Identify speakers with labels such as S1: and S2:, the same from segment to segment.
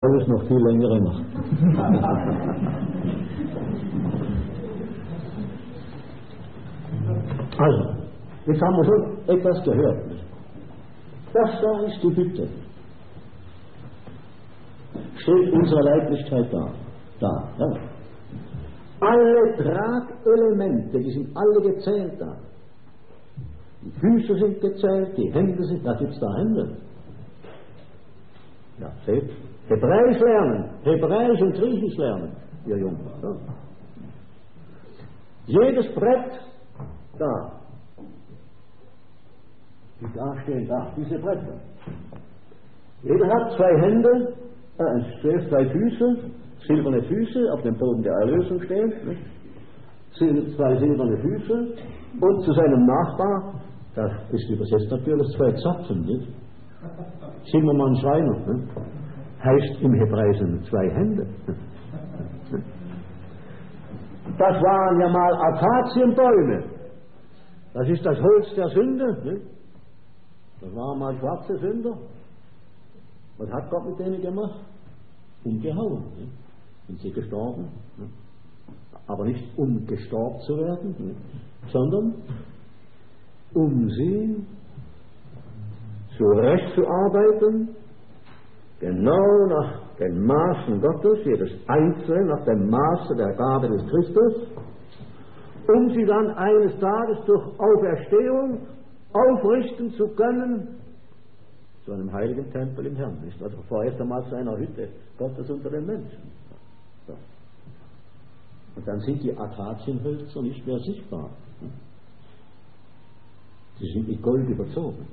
S1: Alles noch viel längere Nacht. Also, jetzt haben wir schon etwas gehört. Das da ist die Hütte. Steht unsere Leiblichkeit da. Ja. Alle Tragelemente, die sind alle gezählt da. Die Füße sind gezählt, die Hände sind, da gibt es da Hände. Ja, seht, Hebräisch lernen, Hebräisch und Griechisch lernen, ihr Jungen. Ja. Jedes Brett da, die da stehen, da, diese Bretter. Jeder hat zwei Hände, zwei Füße, silberne Füße, auf dem Boden der Erlösung stehen, nicht? Zwei silberne Füße und zu seinem Nachbar, das ist übersetzt natürlich, zwei Zapfen, nicht? Zimmermann, Schreiner, ne? Heißt im Hebräischen zwei Hände. Das waren ja mal Akazienbäume. Das ist das Holz der Sünde. Ne? Das waren mal schwarze Sünder. Was hat Gott mit denen gemacht? Umgehauen. Ne? Sind sie gestorben. Ne? Aber nicht um gestorben zu werden, ne? Sondern um sie zurechtzuarbeiten, genau nach den Maßen Gottes, jedes Einzelne nach dem Maße der Gabe des Christus, um sie dann eines Tages durch Auferstehung aufrichten zu können zu einem heiligen Tempel im Herrn. Nicht? Also vorerst einmal zu einer Hütte Gottes unter den Menschen. So. Und dann sind die Akazienhölzer nicht mehr sichtbar. Sie sind mit Gold überzogen.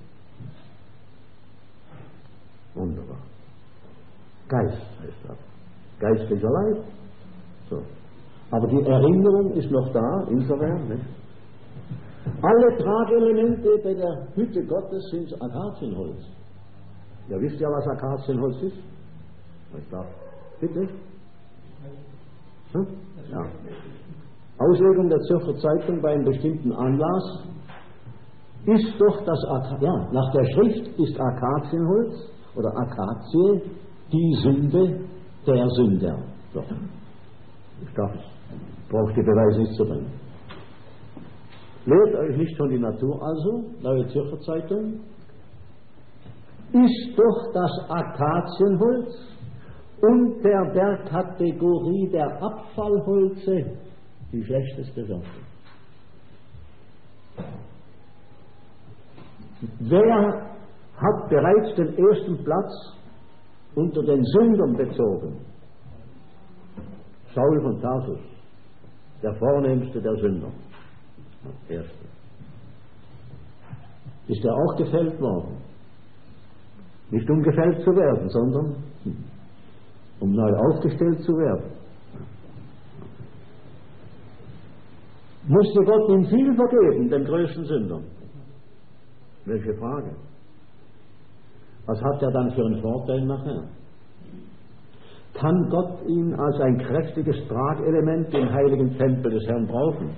S1: Wunderbar. Geist heißt das. Geistlicher Leib. So. Aber die Erinnerung ist noch da, insofern. Nicht? Alle Tragelemente bei der Hütte Gottes sind Akazienholz. Ja, wisst ihr, was Akazienholz ist? Ich darf. Bitte? Hm? Ja. Auslegung der Zürcher Zeitung bei einem bestimmten Anlass ist doch das nach der Schrift ist Akazienholz oder Akazie die Sünde der Sünder. So. Ich brauche die Beweise nicht zu bringen. Lehrt euch nicht von die Natur also, Neue Zürcher Zeitung, ist doch das Akazienholz unter der Kategorie der Abfallholze die schlechteste Sorte. Wer hat bereits den ersten Platz unter den Sündern bezogen? Saul von Tarsus, der vornehmste der Sünder. Der erste. Ist er auch gefällt worden? Nicht um gefällt zu werden, sondern um neu aufgestellt zu werden. Musste Gott ihm viel vergeben, dem größten Sünder? Welche Frage? Was hat er dann für einen Vorteil nachher? Kann Gott ihn als ein kräftiges Tragelement im heiligen Tempel des Herrn brauchen?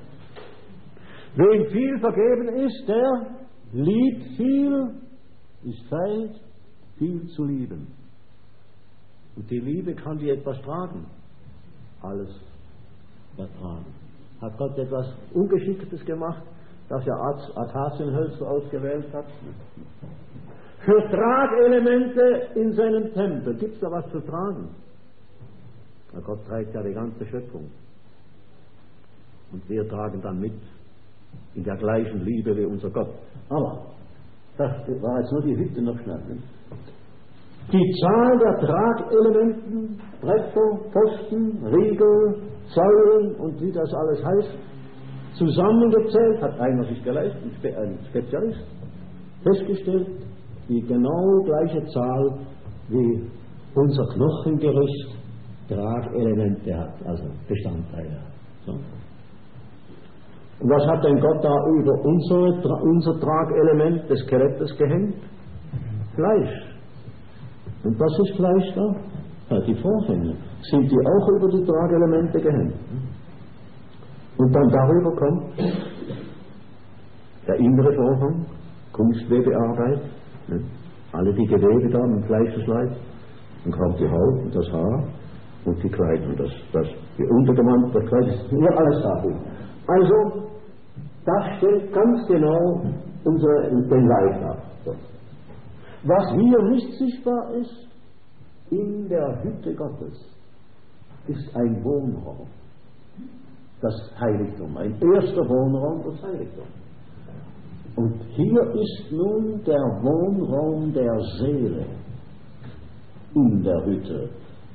S1: Wem viel vergeben ist, der liebt viel, ist fähig, viel zu lieben. Und die Liebe kann dir etwas tragen. Alles ertragen. Hat Gott etwas Ungeschicktes gemacht, dass er Akazienhölzer ausgewählt hat? Für Tragelemente in seinem Tempel gibt es da was zu tragen. Na, Gott trägt ja die ganze Schöpfung. Und wir tragen dann mit in der gleichen Liebe wie unser Gott. Aber das war jetzt nur die Hütte noch schnell. Die Zahl der Tragelementen, Bretter, Pfosten, Riegel, Säulen und wie das alles heißt, zusammengezählt, hat einer sich geleistet, ein Spezialist, festgestellt, die genau gleiche Zahl wie unser Knochengerüst Tragelemente hat, also Bestandteile hat. So. Und was hat denn Gott da über unser Tragelement des Skelettes gehängt? Fleisch. Und was ist Fleisch da? Ja, die Vorhänge. Sind die auch über die Tragelemente gehängt? Und dann darüber kommt der innere Vorhang, Kunstwebearbeit, ne? Alle die Gewebe da im Fleischesleib, Dann kommt die Haut und das Haar und die Kleidung, die Untergewand, das Kleid ist hier alles da. Also, das stellt ganz genau den Leib dar. So. Was hier nicht sichtbar ist, in der Hütte Gottes, ist ein Wohnraum, das Heiligtum, ein erster Wohnraum, das Heiligtum. Und hier ist nun der Wohnraum der Seele in der Hütte,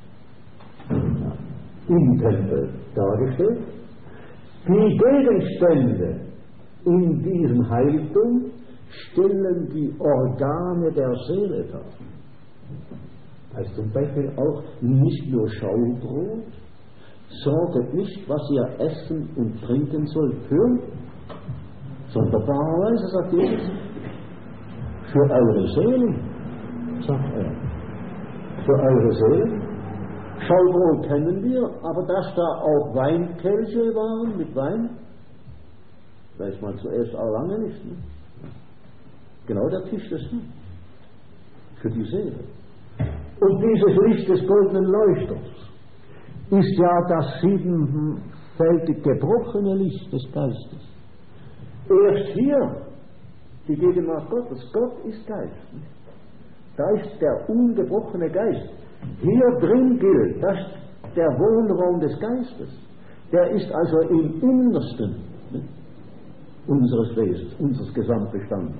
S1: im Tempel dargestellt. Die Gegenstände in diesem Heiligtum stellen die Organe der Seele dar. Also zum Beispiel auch nicht nur Schaubrot, sorget nicht, was ihr essen und trinken sollt für, sonderbarerweise, sagt Jesus, für eure Seelen, sagt er. Für eure Seelen. Schaubrot kennen wir, aber dass da auch Weinkelche waren mit Wein, weiß man zuerst auch lange nicht. Ne? Genau der Tisch des Herrn. Für die Seele. Und dieses Licht des goldenen Leuchters ist ja das siebenfältig gebrochene Licht des Geistes. Erst hier die Gegenwart Gottes. Gott ist Geist. Da ist der ungebrochene Geist. Hier drin gilt, dass der Wohnraum des Geistes, der ist also im Innersten unseres Wesens, unseres Gesamtbestandes.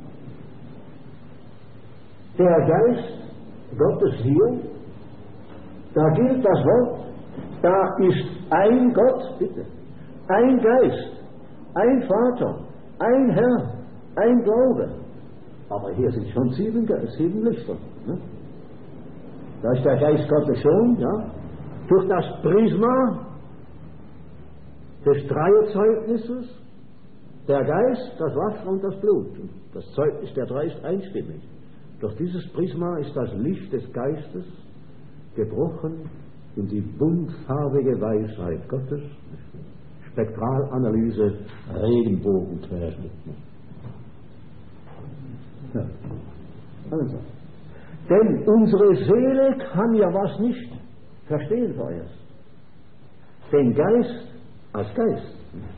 S1: Der Geist Gottes hier, da gilt das Wort, da ist ein Gott, bitte, ein Geist, ein Vater, ein Herr, ein Glaube. Aber hier sind schon sieben Lichter. Ne? Da ist der Geist Gottes schon, ja, durch das Prisma des Dreierzeugnisses, der Geist, das Wasser und das Blut. Das Zeugnis der drei ist einstimmig. Durch dieses Prisma ist das Licht des Geistes gebrochen in die buntfarbige Weisheit Gottes, Spektralanalyse, Regenbogenquerschnitt. Ja. Also. Denn unsere Seele kann ja was nicht verstehen vorerst. Den Geist als Geist.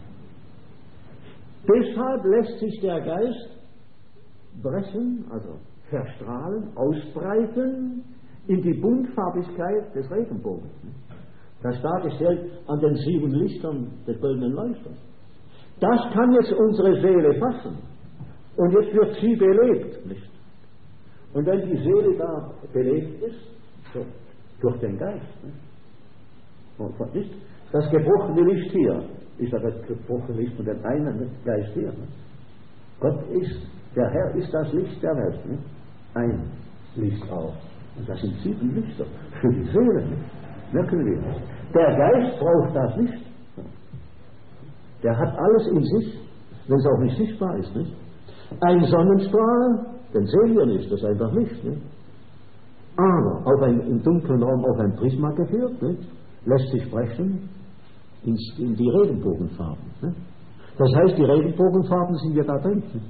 S1: Deshalb lässt sich der Geist brechen, also verstrahlen, ausbreiten in die Buntfarbigkeit des Regenbogens. Das ist dargestellt an den 7 Lichtern des goldenen Leuchters. Das kann jetzt unsere Seele fassen. Und jetzt wird sie belebt, nicht? Und wenn die Seele da belebt ist, so, durch den Geist, und nicht? Das gebrochene Licht hier ist das gebrochene Licht von dem einen Geist hier. Nicht? Gott ist, der Herr ist das Licht der Welt, nicht? Ein Licht auch. Und das sind 7 Lichter für die Seele, nicht? Merken wir das. Der Geist braucht das nicht. Der hat alles in sich, wenn es auch nicht sichtbar ist, nicht? Ein Sonnenstrahl, den sehen wir nicht, das ist einfach Licht, nicht? Aber im dunklen Raum auf ein Prisma geführt, nicht? Lässt sich brechen in die Regenbogenfarben. Nicht? Das heißt, die Regenbogenfarben sind ja da drin. Nicht?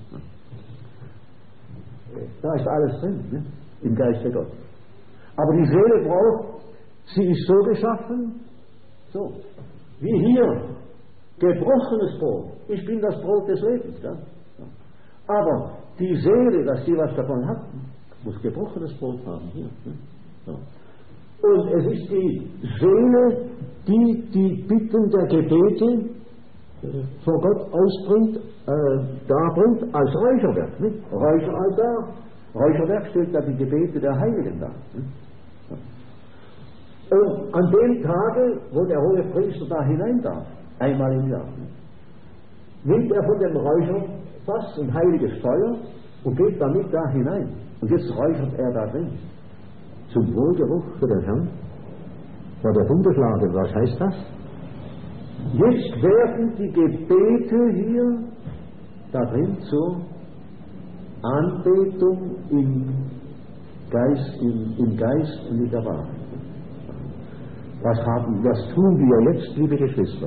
S1: Da ist alles drin, nicht? Im Geiste Gottes. Aber die Seele braucht, sie ist so geschaffen, so, wie hier, gebrochenes Brot. Ich bin das Brot des Lebens. Ja? Aber die Seele, dass sie was davon hat, muss gebrochenes Brot haben. Hier, ne? So. Und es ist die Seele, die die Bitten der Gebete vor Gott ausbringt, darbringt als Räucherwerk. Nicht? Räucheraltar. Räucherwerk stellt da die Gebete der Heiligen dar. Nicht? So. Und an dem Tage, wo der hohe Priester da hinein darf, einmal im Jahr, nimmt er von dem Räucherfass ein heiliges Feuer und geht damit da hinein. Und jetzt räuchert er da drin. Zum Wohlgeruch für den Herrn vor der Bundeslade. Was heißt das? Jetzt werden die Gebete hier da drin zur Anbetung im Geist und in der Wahrheit. Was tun wir jetzt, liebe Geschwister?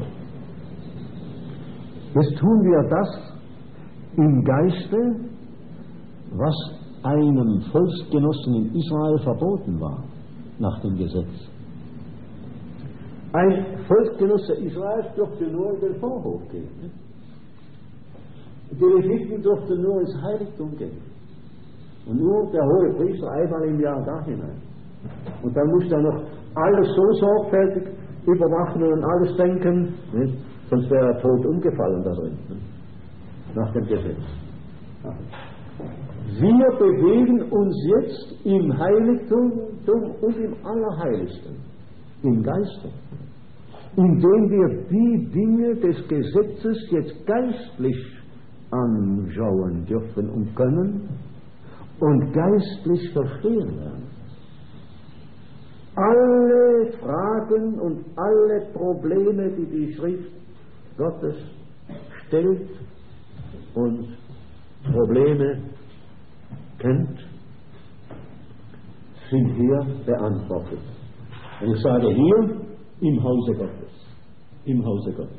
S1: Jetzt tun wir das im Geiste, was einem Volksgenossen in Israel verboten war. nach dem Gesetz. Ein Volksgenosse Israels durfte nur in den Vorhof gehen. Die Leviten durften nur ins Heiligtum gehen. Und nur der hohe Priester einmal im Jahr da hinein. Und dann musste er noch alles so sorgfältig überwachen und alles denken, nicht? Sonst wäre er tot umgefallen da drin, nicht? Nach dem Gesetz. Wir bewegen uns jetzt im Heiligtum und im Allerheiligsten, im Geiste, indem wir die Dinge des Gesetzes jetzt geistlich anschauen dürfen und können und geistlich verstehen werden. Alle Fragen und alle Probleme, die die Schrift Gottes stellt und Probleme kennt, sind hier beantwortet. Und ich sage hier im Hause Gottes. Im Hause Gottes.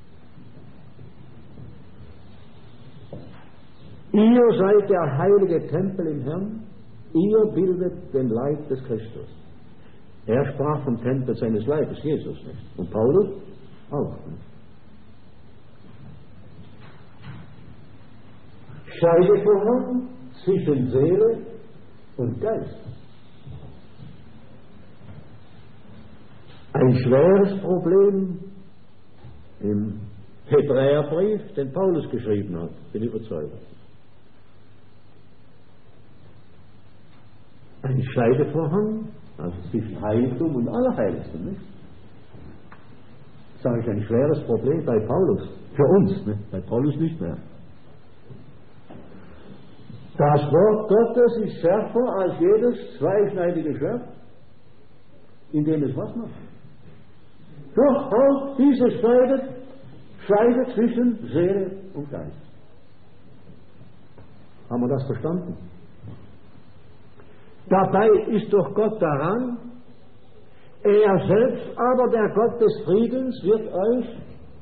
S1: Ihr seid der heilige Tempel im Herrn, ihr bildet den Leib des Christus. Er sprach vom Tempel seines Leibes, Jesus nicht. Und Paulus auch nicht. Scheidevorhang zwischen Seele und Geist. Ein schweres Problem im Hebräerbrief, den Paulus geschrieben hat, bin ich überzeugt. Ein Scheidevorhang, also zwischen Heiligtum und Allerheiligsten, nicht? Das sage ich, ein schweres Problem bei Paulus, für uns, nicht? Bei Paulus nicht mehr. Das Wort Gottes ist schärfer als jedes zweischneidige Schwert, indem es was macht. Durchaus dieses scheidet zwischen Seele und Geist. Haben wir das verstanden? Dabei ist doch Gott daran, er selbst aber, der Gott des Friedens, wird euch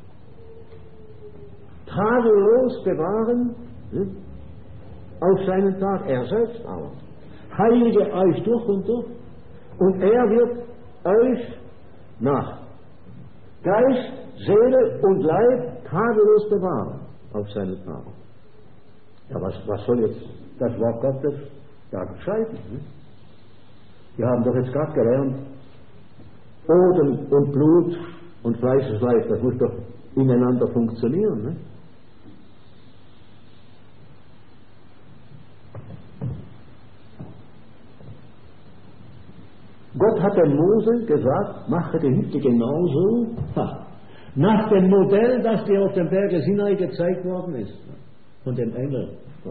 S1: tadellos bewahren, auf seinen Tag, er selbst aber. Heilige euch durch und er wird euch nach Geist, Seele und Leib tadellos bewahren auf seinen Tag. Ja, was soll jetzt das Wort Gottes da entscheiden? Wir haben doch jetzt gerade gelernt, Boden und Blut und Fleischesleib, das muss doch ineinander funktionieren. Ne? Gott hat dem Mose gesagt, mache die Hütte genauso, nach dem Modell, das dir auf dem Berge Sinai gezeigt worden ist, von dem Engel.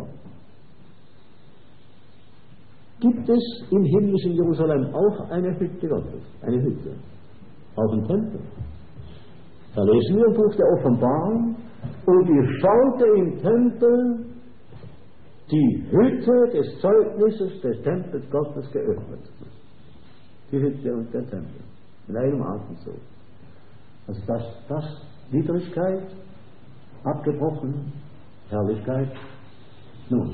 S1: Gibt es im himmlischen Jerusalem auch eine Hütte Gottes, eine Hütte, auch im Tempel? Da lesen wir im Buch der Offenbarung, und ich schaute im Tempel die Hütte des Zeugnisses des Tempels Gottes geöffnet. Die Hütte und der Tempel. In einem Atemzug. Also das Niedrigkeit, abgebrochen, Herrlichkeit. Nun.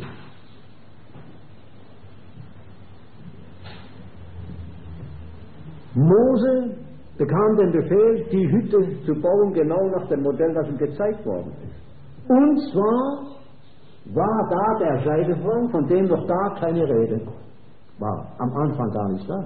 S1: Mose bekam den Befehl, die Hütte zu bauen, genau nach dem Modell, das ihm gezeigt worden ist. Und zwar war da der Scheidevorhang, von dem noch da keine Rede war. Am Anfang gar nicht da.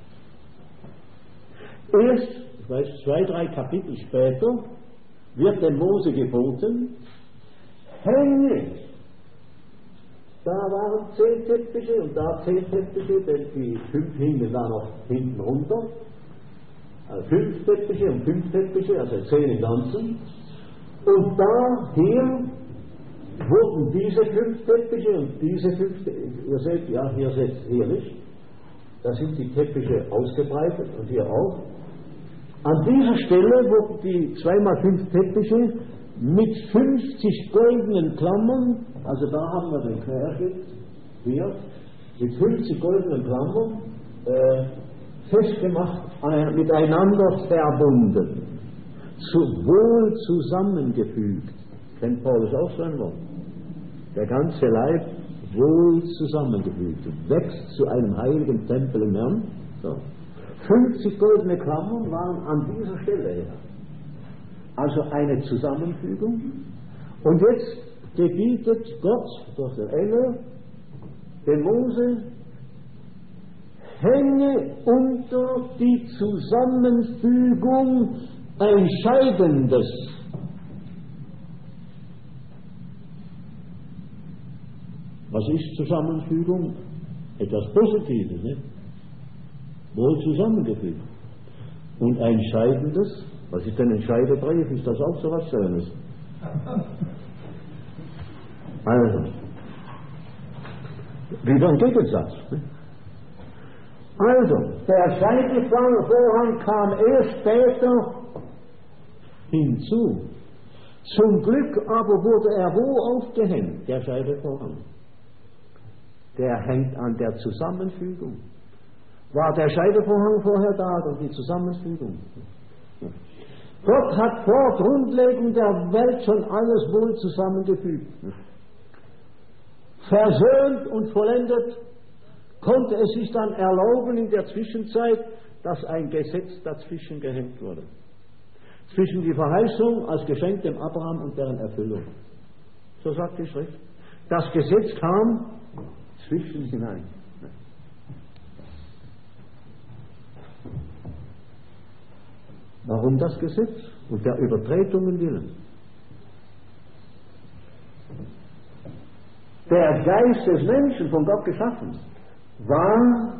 S1: Erst, ich weiß, 2-3 Kapitel später wird dem Mose geboten, hänge. Da waren 10 Teppiche und da 10 Teppiche, denn die 5 hingen da noch hinten runter. Also 5 Teppiche und 5 Teppiche, also 10 im Ganzen. Und da hier wurden diese 5 Teppiche und diese 5, ihr seht, ja, hier seht ihr nicht. Da sind die Teppiche ausgebreitet und hier auch. An dieser Stelle wurden die 2x5 Teppiche mit 50 goldenen Klammern, also da haben wir den Querschnitt, hier, mit 50 goldenen Klammern festgemacht, miteinander verbunden, wohl zusammengefügt. Kennt Paulus auch so ein Wort? Der ganze Leib wohl zusammengefügt, wächst zu einem heiligen Tempel im Herrn. So. 50 goldene Klammern waren an dieser Stelle her. Also eine Zusammenfügung. Und jetzt gebietet Gott durch den Engel den Mose, hänge unter die Zusammenfügung ein Scheidendes. Was ist Zusammenfügung? Etwas Positives, nicht? Wohl zusammengefügt. Und ein Scheidendes, was ist denn ein Scheidebrief? Ist das auch so was Schönes? Also, wieder ein Gegensatz. Ne? Also, der Scheidevorhang kam erst später hinzu. Zum Glück aber wurde er wo aufgehängt, der Scheidevorhang? Der hängt an der Zusammenfügung. War der Scheidevorhang vorher da durch die Zusammenfügung? Ja. Gott hat vor Grundlegung der Welt schon alles wohl zusammengefügt. Versöhnt und vollendet, konnte es sich dann erlauben in der Zwischenzeit, dass ein Gesetz dazwischen gehängt wurde. Zwischen die Verheißung als Geschenk dem Abraham und deren Erfüllung. So sagt die Schrift. Das Gesetz kam zwischen hinein. Warum das Gesetz? Und der Übertretungen willen. Der Geist des Menschen, von Gott geschaffen, war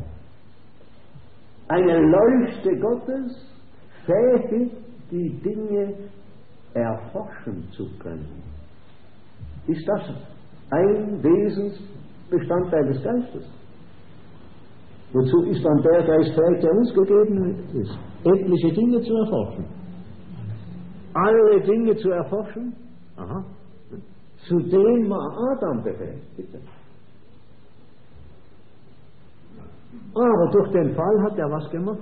S1: eine Leuchte Gottes, fähig, die Dinge erforschen zu können. Ist das ein Wesensbestandteil des Geistes? Wozu ist dann der Geist fähig, der uns gegeben ist? Etliche Dinge zu erforschen. Alle Dinge zu erforschen? Aha. Zu dem war Adam befähigt, bitte. Aber durch den Fall hat er was gemacht.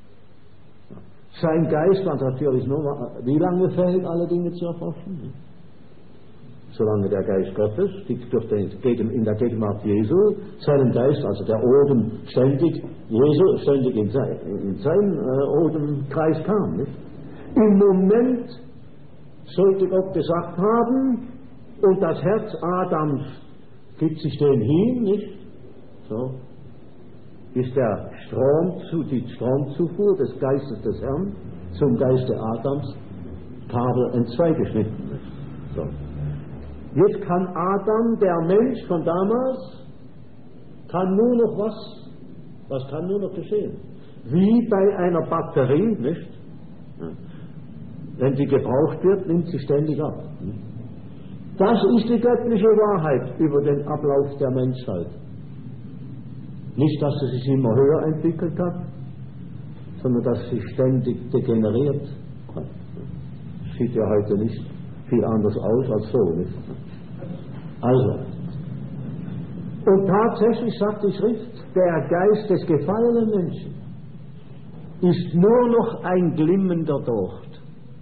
S1: Sein Geist war natürlich nur, wie lange fähig, alle Dinge zu erforschen? Solange der Geist Gottes in der Gegenwart Jesu seinen Geist, also der Oden ständig, Jesu ständig in seinen Odenkreis kam. Nicht? Im Moment sollte Gott gesagt haben, und das Herz Adams gibt sich dem hin, nicht? So ist die Stromzufuhr des Geistes des Herrn zum Geiste Adams Kabel entzweigeschnitten. Nicht? So. Jetzt kann Adam, der Mensch von damals, kann nur noch was kann nur noch geschehen? Wie bei einer Batterie, nicht? Wenn sie gebraucht wird, nimmt sie ständig ab. Das ist die göttliche Wahrheit über den Ablauf der Menschheit. Nicht, dass sie sich immer höher entwickelt hat, sondern dass sie ständig degeneriert hat. Sieht ja heute nicht viel anders aus als so, nicht? Also, und tatsächlich sagt die Schrift, der Geist des gefallenen Menschen ist nur noch ein glimmender Docht.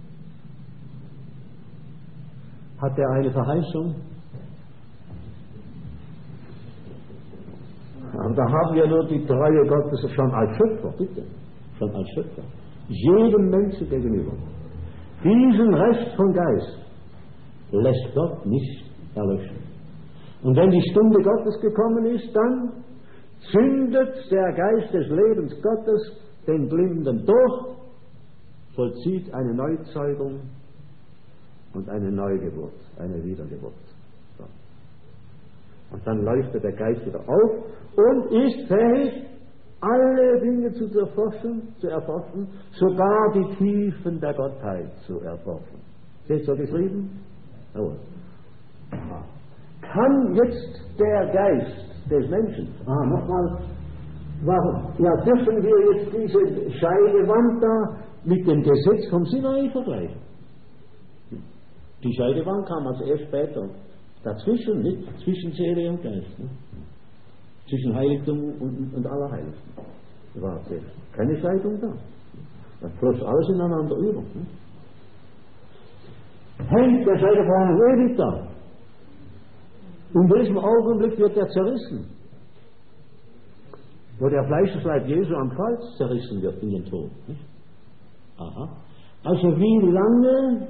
S1: Hat er eine Verheißung? Aber da haben wir nur die Treue Gottes schon als Schöpfer, bitte, schon als Schöpfer, jedem Menschen gegenüber. Diesen Rest von Geist lässt Gott nicht erlöschen. Und wenn die Stunde Gottes gekommen ist, dann zündet der Geist des Lebens Gottes den Blinden durch, vollzieht eine Neuzeugung und eine Neugeburt, eine Wiedergeburt. So. Und dann leuchtet der Geist wieder auf und ist fähig, alle Dinge zu erforschen, sogar die Tiefen der Gottheit zu erforschen. Steht so geschrieben? Jawohl. Kann jetzt der Geist des Menschen, nochmal, warum? Ja, dürfen wir jetzt diese Scheidewand da mit dem Gesetz vom Sinai vergleichen? Die Scheidewand kam also erst später dazwischen, nicht? Zwischen Seele und Geist. Ne? Zwischen Heiligtum und Allerheiligsten. Da war keine Scheidung da. Da floss alles ineinander über. Ne? Hängt der Scheidewand ewig da. In welchem Augenblick wird er zerrissen? wo der Fleischesleib Jesu am Kreuz zerrissen wird in den Tod. Nicht? Aha. Also wie lange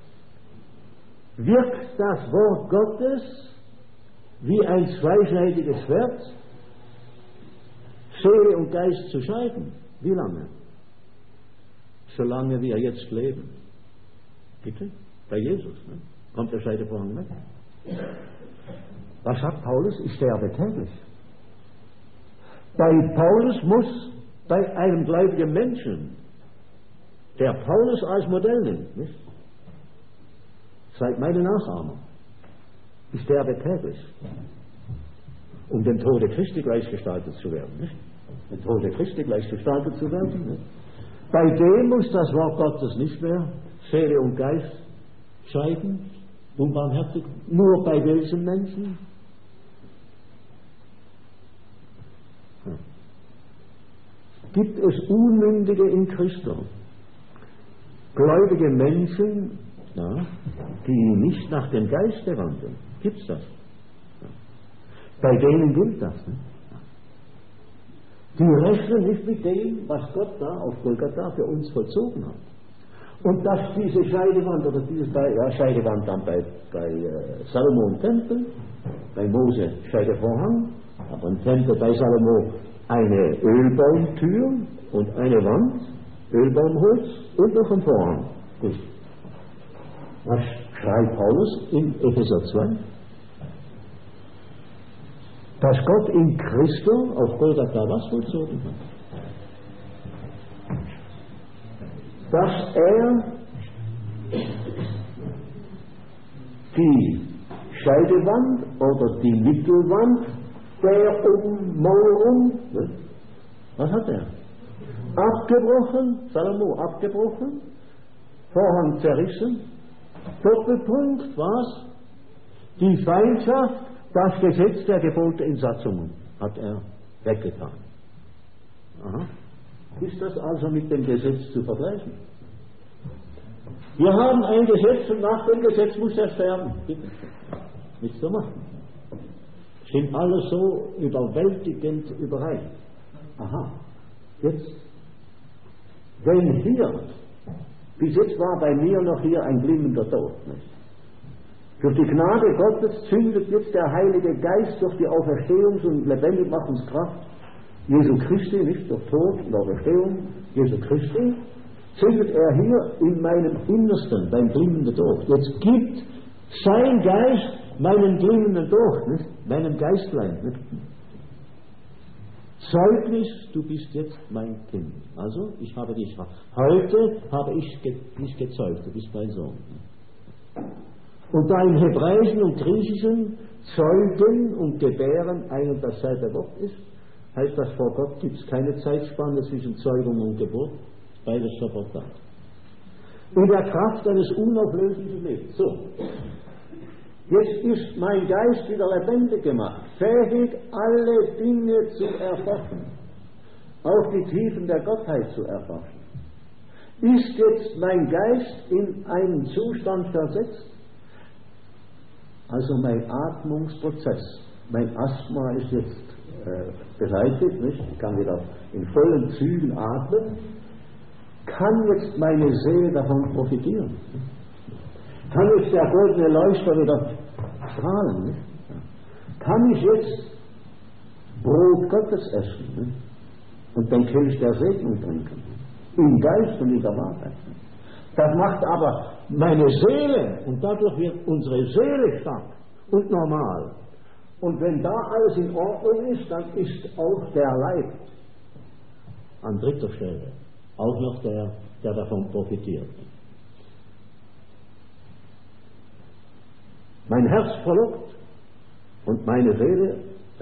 S1: wirkt das Wort Gottes wie ein zweischneidiges Schwert, Seele und Geist zu scheiden? Wie lange? Solange wir jetzt leben. Bitte? Bei Jesus. Ne? Kommt der Scheidevorhang weg. Was sagt Paulus? Ich sterbe täglich. Bei Paulus muss bei einem gläubigen Menschen, der Paulus als Modell nimmt, nicht? Seid meine Nachahmer. Ich sterbe täglich, um dem Tode Christi gleichgestaltet zu werden. Nicht? Dem Tode Christi gleichgestaltet zu werden. Nicht? Bei dem muss das Wort Gottes nicht mehr Seele und Geist scheiden, unbarmherzig. Nur bei welchen Menschen? Gibt es Unmündige in Christus, gläubige Menschen, ja, die nicht nach dem Geiste wandeln? Gibt es das? Ja. Bei denen gilt das. Ne? Die rechnen nicht mit dem, was Gott da auf Golgatha für uns vollzogen hat. Und dass diese Scheidewand oder dieses Scheidewand dann bei Salomo im Tempel, bei Mose Scheidevorhang, aber im Tempel bei Salomo eine Ölbaumtür und eine Wand, Ölbaumholz und noch ein Vorhang. Gut. Was schreibt Paulus in Epheser 2? Dass Gott in Christus auf Golgatha was vollzogen hat. Dass er die Scheidewand oder die Mittelwand der Ummauerung, was hat er? Abgebrochen, Salomo abgebrochen, Vorhang zerrissen, Doppelpunkt, was? Die Feindschaft, das Gesetz der Gebote in Satzungen hat er weggetan. Aha. Ist das also mit dem Gesetz zu vergleichen? Wir haben ein Gesetz und nach dem Gesetz muss er sterben. Bitte. Nichts zu machen. Sind alle so überwältigend überreicht. Aha. Jetzt, wenn hier, bis jetzt war bei mir noch hier ein glimmender Tod. Nicht? Durch die Gnade Gottes zündet jetzt der Heilige Geist durch die Auferstehungs- und Lebendigmachungskraft Jesu Christi, nicht durch Tod und Auferstehung, Jesu Christi, zündet er hier in meinem Innersten beim glimmenden Tod. Jetzt gibt sein Geist meinen glimmenden Tod, nicht? Meinem Geistlein. Nicht? Zeugnis, du bist jetzt mein Kind. Also, ich habe dich, heute habe ich dich gezeugt, du bist mein Sohn. Und da im Hebräischen und Griechischen Zeugen und Gebären ein und dasselbe Wort ist, heißt das, vor Gott gibt es keine Zeitspanne zwischen Zeugung und Geburt, beides sofort da. In der Kraft eines unauflöslichen Lebens. So, jetzt ist mein Geist wieder lebendig gemacht, fähig, alle Dinge zu erforschen, auch die Tiefen der Gottheit zu erforschen. Ist jetzt mein Geist in einen Zustand versetzt, also mein Atmungsprozess, mein Asthma ist jetzt beseitigt, nicht? Ich kann wieder in vollen Zügen atmen, kann jetzt meine Seele davon profitieren? Kann jetzt der goldene Leuchter wieder strahlen? Nicht? Kann ich jetzt Brot Gottes essen, nicht? Und den Kelch der Segnung trinken? Im Geist und in der Wahrheit. Das macht aber meine Seele, und dadurch wird unsere Seele stark und normal. Und wenn da alles in Ordnung ist, dann ist auch der Leib an dritter Stelle. Auch noch der davon profitiert. Mein Herz frohlockt und meine Seele,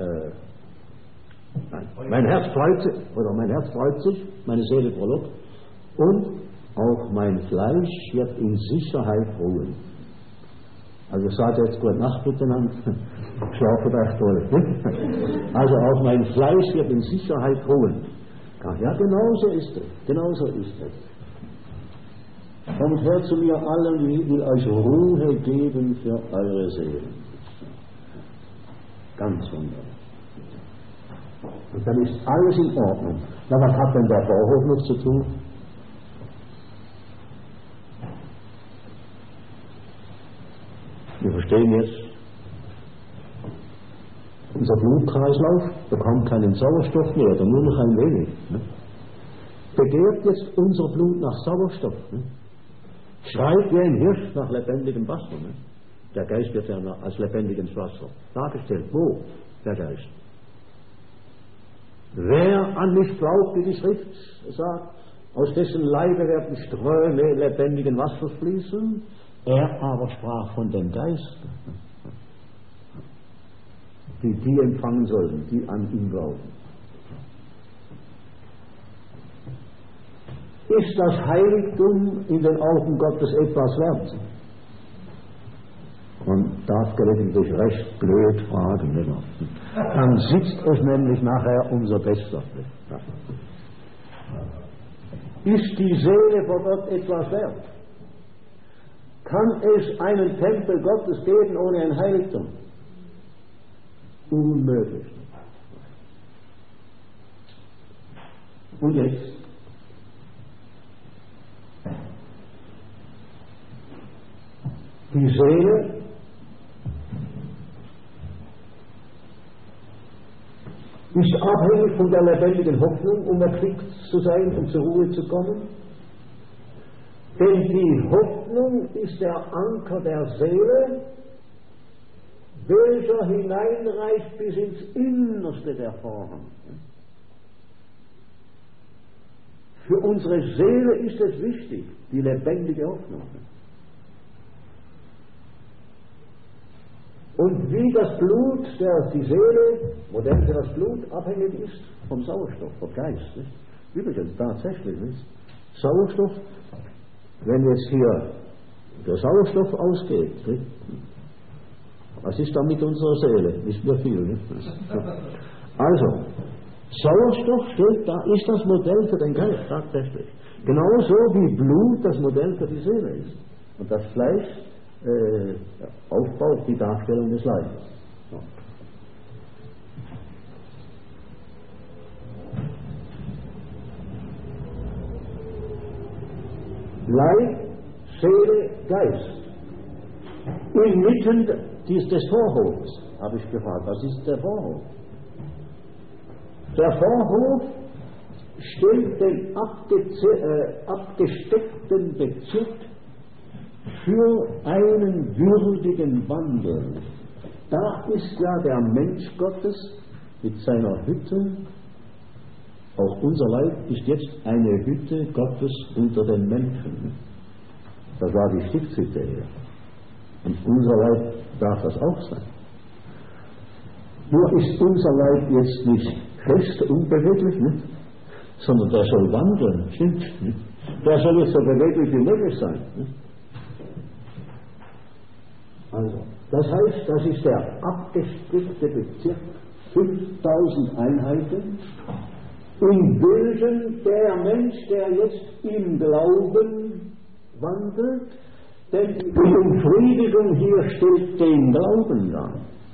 S1: mein Herz freut sich, meine Seele frohlockt und auch mein Fleisch wird in Sicherheit ruhen. Also sagt jetzt gute Nacht miteinander, schlafe euch toll. Also auch mein Fleisch wird in Sicherheit ruhen. Ja, genauso ist es, genauso ist es. Kommt her zu mir allen, ich will euch Ruhe geben für eure Seelen. Ganz wunderbar. Und dann ist alles in Ordnung. Na, was hat denn der Vorhof noch zu tun? Wir verstehen jetzt, unser Blutkreislauf bekommt keinen Sauerstoff mehr, oder nur noch ein wenig. Ne? Begehrt jetzt unser Blut nach Sauerstoff. Ne? Schreit wie ein Hirsch nach lebendigem Wasser. Ne? Der Geist wird ja als lebendiges Wasser dargestellt. Wo? Der Geist. Wer an mich glaubt, wie die Schrift sagt, aus dessen Leibe werden Ströme lebendigen Wassers fließen, er aber sprach von dem Geist, die empfangen sollten, die an ihn glauben. Ist das Heiligtum in den Augen Gottes etwas wert? Man darf gelegentlich recht blöd fragen, immer. Dann sitzt es nämlich nachher umso besser. Ist die Seele vor Gott etwas wert? Kann es einen Tempel Gottes geben ohne ein Heiligtum? Unmöglich. Und jetzt? Die Seele ist abhängig von der lebendigen Hoffnung, um erquickt zu sein und zur Ruhe zu kommen. Denn die Hoffnung ist der Anker der Seele, welcher hineinreicht bis ins Innerste der Vorhang. Für unsere Seele ist es wichtig, die lebendige Hoffnung. Und wie das Blut, die Seele, modern das Blut abhängig ist vom Sauerstoff, vom Geist. Nicht? Übrigens tatsächlich, nicht? Sauerstoff, wenn jetzt hier der Sauerstoff ausgeht, nicht? Was ist dann mit unserer Seele? Nicht mehr viel. Nicht? Also, Sauerstoff ist das Modell für den Geist, tatsächlich. Genauso wie Blut das Modell für die Seele ist. Und das Fleisch aufbaut die Darstellung des Leibes. So. Leib, Seele, Geist. Inmitten des Vorhofs, habe ich gefragt. Was ist der Vorhof? Der Vorhof stellt den abgesteckten Bezirk für einen würdigen Wandel. Da ist ja der Mensch Gottes mit seiner Hütte. Auch unser Leib ist jetzt eine Hütte Gottes unter den Menschen. Das war die Stiftshütte hier. Und unser Leib darf das auch sein. Nur ist unser Leib jetzt nicht fest, unbeweglich, nicht? Sondern der soll wandeln, stimmt? Nicht? Der soll jetzt so beweglich wie möglich sein. Nicht? Also, das heißt, das ist der abgesteckte Bezirk, 5000 Einheiten, in welchen der Mensch, der jetzt im Glauben wandelt, denn die Befriedigung hier stellt den Glauben dar.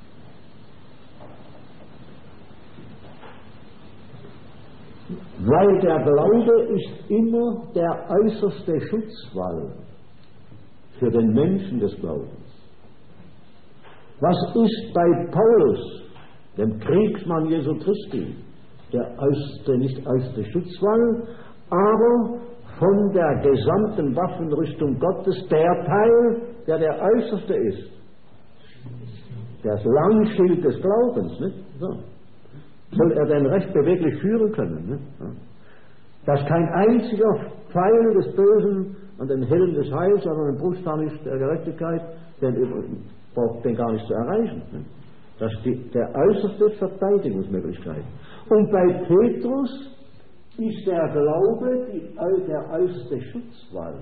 S1: Weil der Glaube ist immer der äußerste Schutzwall für den Menschen des Glaubens. Was ist bei Paulus, dem Kriegsmann Jesu Christi, der nicht äußerste Schutzwall, aber von der gesamten Waffenrüstung Gottes der Teil, der äußerste ist. Das Langschild des Glaubens, nicht? So. Soll er denn recht beweglich führen können, nicht? So. Dass kein einziger Pfeil des Bösen an den Helm des Heils, an den Brustharnisch der Gerechtigkeit, braucht den gar nicht zu erreichen. Nicht? Das ist der äußerste Verteidigungsmöglichkeit. Und bei Petrus ist der Glaube der äußerste Schutzwall.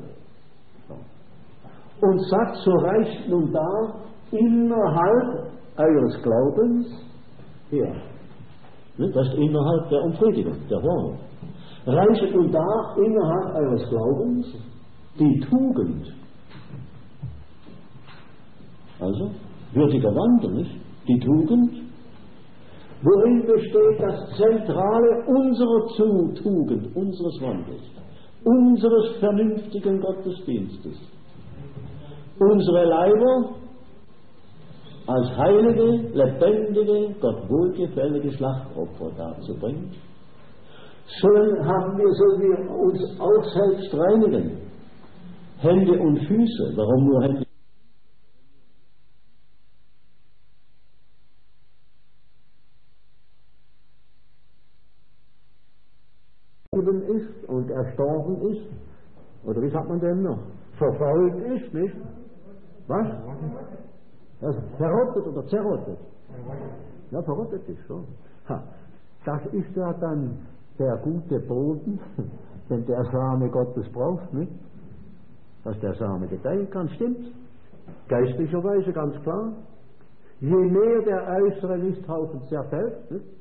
S1: Und sagt, so reicht nun da innerhalb eures Glaubens her. Das ist innerhalb der Umfriedigung, der Vorhang. Reicht nun da innerhalb eures Glaubens die Tugend. Also, würdiger Wandel, nicht? Die Tugend, Worin besteht das Zentrale unserer Tugend, unseres Wandels, unseres vernünftigen Gottesdienstes? Unsere Leiber als heilige, lebendige, Gott wohlgefällige Schlachtopfer darzubringen. Sollen wir uns auch selbst reinigen. Hände und Füße. Warum nur Hände? Ist und erstorben ist, oder wie sagt man denn noch? Verfault ist, nicht? Was? Also verrottet oder zerrottet? Ja, verrottet ist schon. Das ist ja dann der gute Boden, den der Same Gottes braucht, nicht? Dass der Same gedeihen kann, stimmt. Geistlicherweise ganz klar. Je mehr der äußere Misthaufen zerfällt, nicht?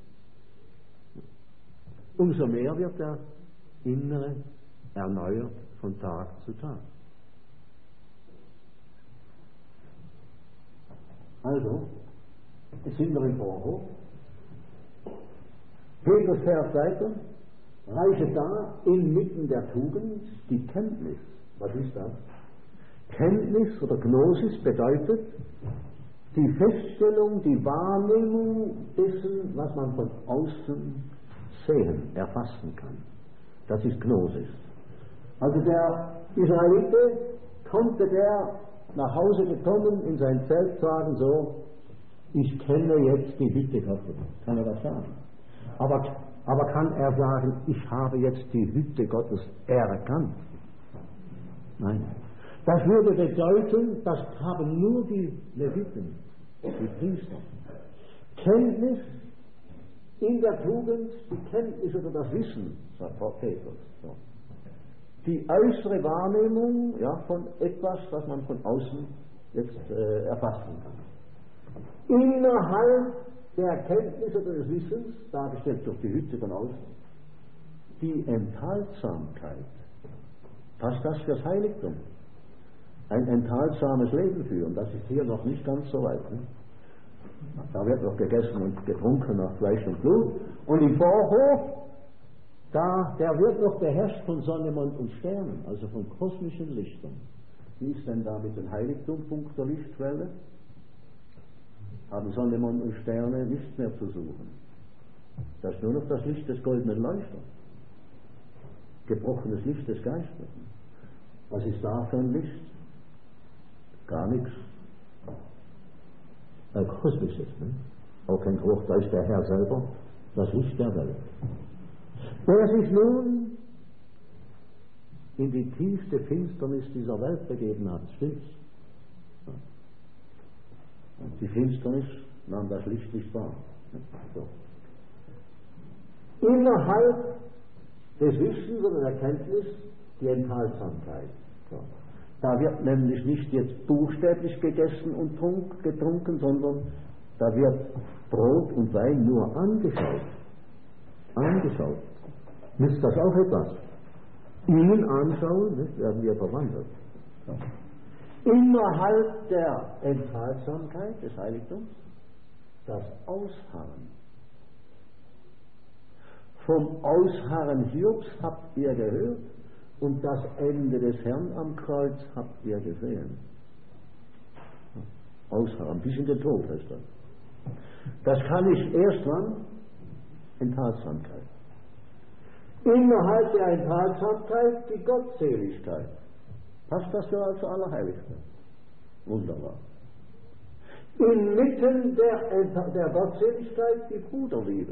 S1: Umso mehr wird der Innere erneuert von Tag zu Tag. Also, jetzt sind wir im Vorhof. Petrus fährt weiter, reiche da inmitten der Tugend die Kenntnis. Was ist das? Kenntnis oder Gnosis bedeutet die Feststellung, die Wahrnehmung dessen, was man von außen sehen, erfassen kann. Das ist Gnosis. Also der Israelite konnte der nach Hause gekommen in sein Zelt sagen so, ich kenne jetzt die Hütte Gottes. Kann er das sagen? Aber kann er sagen, ich habe jetzt die Hütte Gottes erkannt? Nein. Das würde bedeuten, das haben nur die Leviten, die Priester. Kenntnis in der Tugend, die Kenntnis oder das Wissen, sagt Petrus. So. Die äußere Wahrnehmung, ja, von etwas, was man von außen jetzt erfassen kann. Innerhalb der Erkenntnis oder des Wissens, dargestellt durch die Hütte von außen, die Enthaltsamkeit. Passt das fürs Heiligtum? Ein enthaltsames Leben führen, das ist hier noch nicht ganz so weit. Ne? Da wird noch gegessen und getrunken nach Fleisch und Blut. Und im Vorhof, der wird noch beherrscht von Sonne, Mond und Sternen, also von kosmischen Lichtern. Wie ist denn da mit dem Heiligtum, Punkt der Lichtquelle? Haben Sonne, Mond und Sterne nichts mehr zu suchen. Das ist nur noch das Licht des goldenen Leuchters. Gebrochenes Licht des Geistes. Was ist da für ein Licht? Gar nichts. Ein kosmisches, ne? Auch kein Geruch, da ist der Herr selber, das Licht der Welt. Wer sich nun in die tiefste Finsternis dieser Welt begeben hat, stimmt's? Die Finsternis nahm das Licht nicht wahr. So. Innerhalb des Wissens oder der Erkenntnis die Enthaltsamkeit. So. Da wird nämlich nicht jetzt buchstäblich gegessen und getrunken, sondern da wird Brot und Wein nur angeschaut. Angeschaut. Nützt das auch etwas? Ihnen anschauen, nicht, werden wir verwandelt. So. Innerhalb der Enthaltsamkeit des Heiligtums das Ausharren. Vom Ausharren Hiobs habt ihr gehört und das Ende des Herrn am Kreuz habt ihr gesehen. Ausharren, bis in den Tod heißt das. Das kann ich erst wann? Enthaltsamkeit. Innerhalb der Enthaltsamkeit die Gottseligkeit. Passt das ja als Allerheiligste? Wunderbar. Inmitten der Gottseligkeit die Bruderliebe.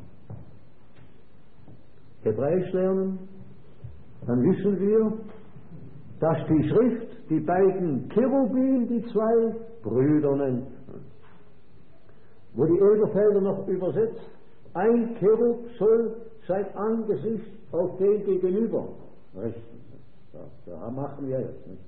S1: Hebräisch lernen, dann wissen wir, dass die Schrift die beiden Cherubim, die zwei Brüder nennt. Wo die Elberfelder noch übersetzt, ein Cherub soll sein Angesicht auf den Gegenüber richten. Da machen wir jetzt. Nicht?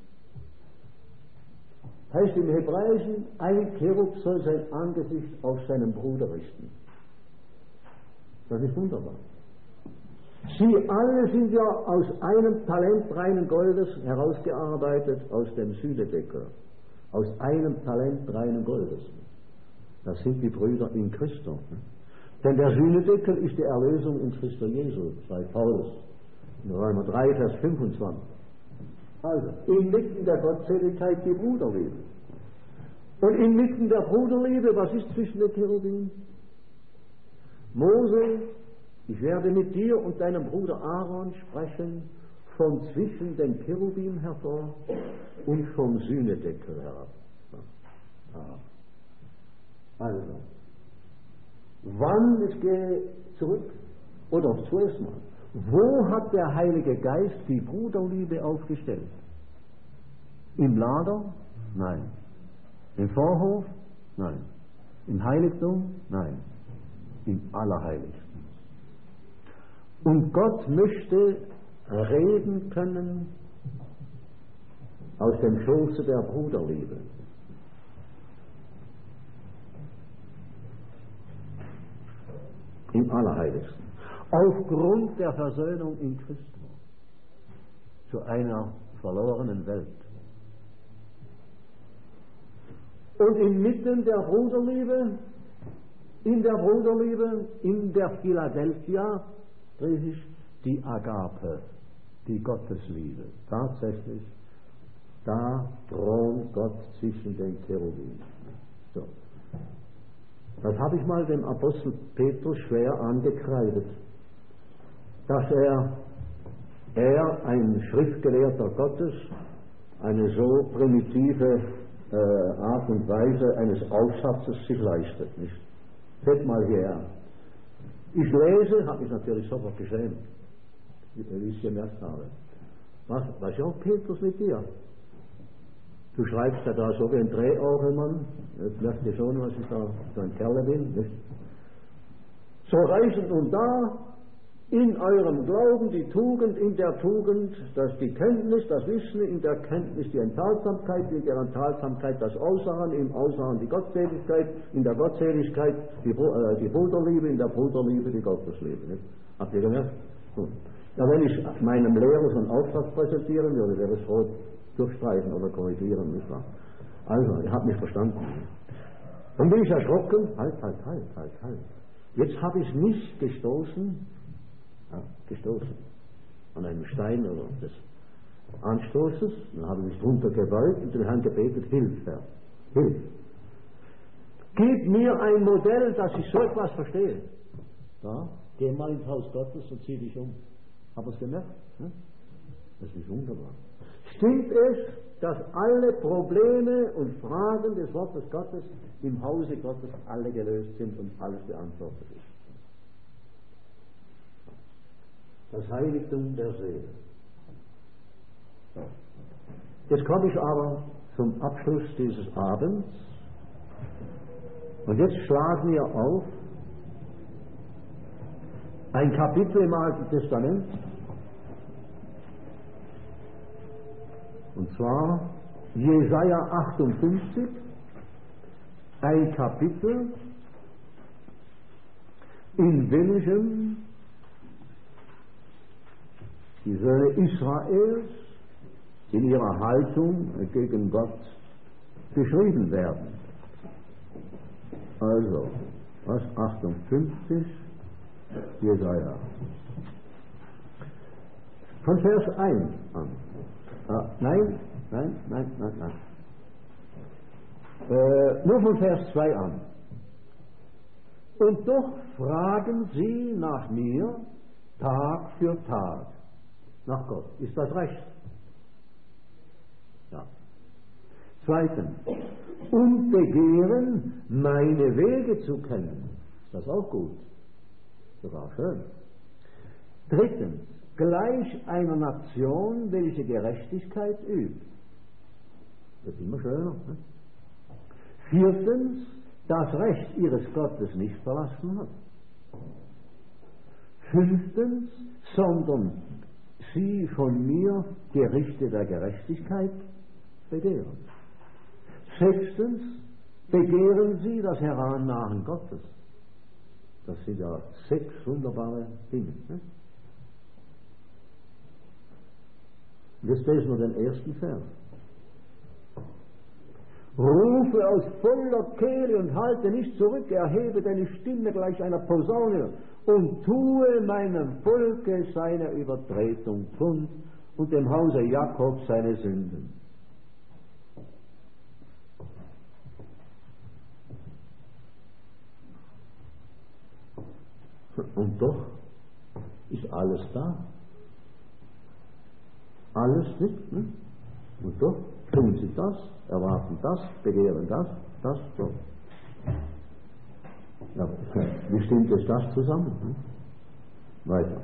S1: Heißt im Hebräischen, ein Cherub soll sein Angesicht auf seinen Bruder richten. Das ist wunderbar. Sie alle sind ja aus einem Talent reinen Goldes herausgearbeitet, aus dem Südedecker. Aus einem Talent reinen Goldes. Das sind die Brüder in Christus. Denn der Sühnedeckel ist die Erlösung in Christus Jesu, sagt Paulus. In Römer 3, Vers 25. Also, inmitten der Gottseligkeit die Bruderliebe. Und inmitten der Bruderliebe, was ist zwischen den Cherubim? Mose, ich werde mit dir und deinem Bruder Aaron sprechen, von zwischen den Cherubim hervor und vom Sühnedeckel herab. Also, wann, ich gehe zurück, oder zuerst mal, wo hat der Heilige Geist die Bruderliebe aufgestellt? Im Lager? Nein. Im Vorhof? Nein. Im Heiligtum? Nein. Im Allerheiligsten. Und Gott möchte reden können aus dem Schoße der Bruderliebe. Im Allerheiligsten. Aufgrund der Versöhnung in Christus zu einer verlorenen Welt. Und inmitten der Bruderliebe, in der Philadelphia, griechisch, die Agape, die Gottesliebe. Tatsächlich, da thront Gott zwischen den Cherubim. So. Das habe ich mal dem Apostel Petrus schwer angekreidet, dass er, ein Schriftgelehrter Gottes, eine so primitive Art und Weise eines Aufsatzes sich leistet. Nicht? Seht mal her. Ich lese, habe mich natürlich sofort geschämt, wie ich es gemerkt habe. Was ist auch Petrus mit dir? Du schreibst ja da so wie ein Drehorgelmann. Jetzt merkt ihr schon, was ich da so ein Kerl bin. Nicht? So reichen nun da in eurem Glauben die Tugend, in der Tugend die Kenntnis, das Wissen, in der Kenntnis die Enthaltsamkeit, in der Enthaltsamkeit das Ausharren, im Ausharren die Gottseligkeit, in der Gottseligkeit die Bruderliebe, in der Bruderliebe die Gottesliebe. Nicht? Habt ihr gemerkt? Gut. Ja, wenn ich meinem Lehrer so einen Aufsatz präsentieren würde, wäre es froh, durchstreichen oder korrigieren, nicht wahr? Also, ihr habt mich verstanden. Dann bin ich erschrocken. Halt. Jetzt habe ich mich gestoßen an einem Stein oder des Anstoßes. Dann habe ich mich drunter gebeugt und den Herrn gebetet, hilf, Herr, hilf. Gib mir ein Modell, dass ich so etwas verstehe. Ja, geh mal ins Haus Gottes und zieh dich um. Habt ihr es gemerkt? Ja? Das ist wunderbar. Stimmt es, dass alle Probleme und Fragen des Wortes Gottes im Hause Gottes alle gelöst sind und alles beantwortet ist? Das Heiligtum der Seele. Jetzt komme ich aber zum Abschluss dieses Abends und jetzt schlagen wir auf ein Kapitel im Alten Testament, und zwar Jesaja 58, ein Kapitel, in welchem die Söhne Israels in ihrer Haltung gegen Gott beschrieben werden. Also, was? 58, Jesaja. Von Vers 1 an. Nein. Nur von Vers 2 an. Und doch fragen sie nach mir Tag für Tag. Nach Gott. Ist das recht? Ja. Zweitens. Und begehren, meine Wege zu kennen. Ist das auch gut? Sogar schön. Drittens. Gleich einer Nation, welche Gerechtigkeit übt. Das ist immer schöner. Ne? Viertens. Das Recht ihres Gottes nicht verlassen hat. Fünftens. Sondern sie von mir Gerichte der Gerechtigkeit begehren. Sechstens, begehren sie das Herannahen Gottes. Das sind ja 6 wunderbare Dinge. Ne? Jetzt lesen wir den ersten Vers. Ruf rufe aus voller Kehle und halte nicht zurück, erhebe deine Stimme gleich einer Posaune und tue meinem Volke seine Übertretung kund und dem Hause Jakob seine Sünden. Und doch ist alles da. Alles nicht, ne? Und doch tun sie das, erwarten das, begehren das, so. Ja, wie stimmt es das zusammen? Ne? Weiter.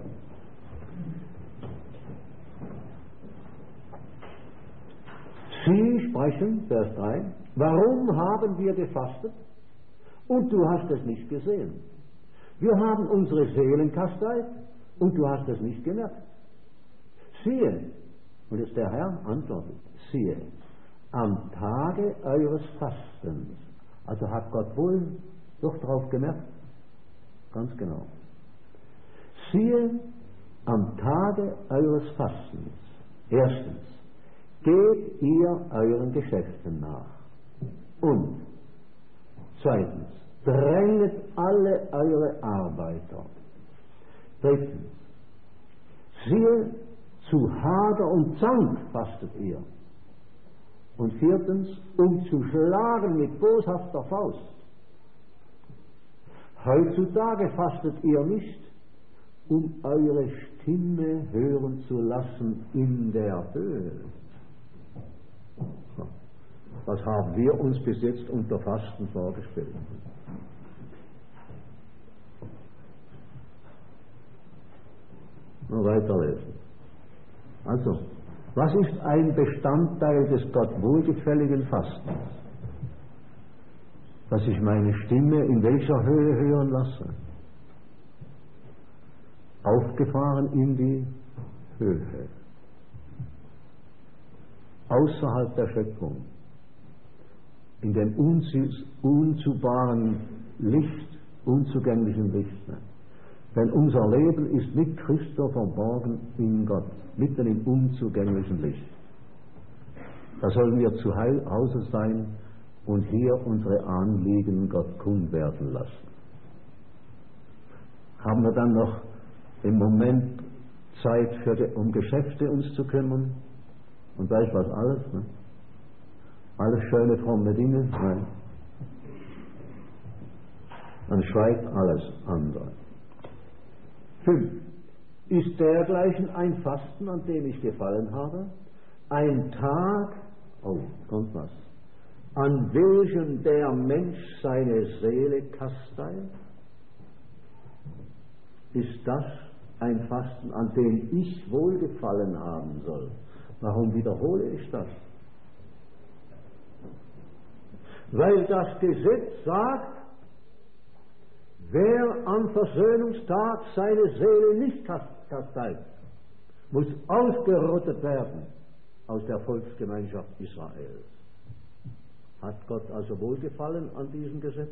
S1: Sie sprechen, Vers 3, warum haben wir gefastet und du hast es nicht gesehen? Wir haben unsere Seelen kasteit und du hast es nicht gemerkt. Siehe, und jetzt der Herr antwortet, siehe, am Tage eures Fastens, also hat Gott wohl doch drauf gemerkt, ganz genau, siehe, am Tage eures Fastens, erstens, geht ihr euren Geschäften nach und zweitens, dränget alle eure Arbeiter. Drittens, siehe, zu Hader und Zank fastet ihr. Und viertens, um zu schlagen mit boshafter Faust. Heutzutage fastet ihr nicht, um eure Stimme hören zu lassen in der Höhe. Was haben wir uns bis jetzt unter Fasten vorgestellt? Nur weiterlesen. Also, was ist ein Bestandteil des Gott wohlgefälligen Fastens? Dass ich meine Stimme in welcher Höhe hören lasse? Aufgefahren in die Höhe. Außerhalb der Schöpfung. In dem unzubaren Licht, unzugänglichen Licht. Denn unser Leben ist mit Christus verborgen in Gott, mitten im unzugänglichen Licht. Da sollen wir zu Hause sein und hier unsere Anliegen Gott kund werden lassen. Haben wir dann noch im Moment Zeit, um Geschäfte uns zu kümmern? Und weiß was alles? Ne? Alles schöne, fromme Dinge? Nein. Dann schweigt alles andere. 5. Ist dergleichen ein Fasten, an dem ich gefallen habe? Ein Tag, kommt was, an welchem der Mensch seine Seele kasteit? Ist das ein Fasten, an dem ich Wohlgefallen haben soll? Warum wiederhole ich das? Weil das Gesetz sagt, wer am Versöhnungstag seine Seele nicht kasteit, muss ausgerottet werden aus der Volksgemeinschaft Israels. Hat Gott also Wohlgefallen an diesem Gesetz?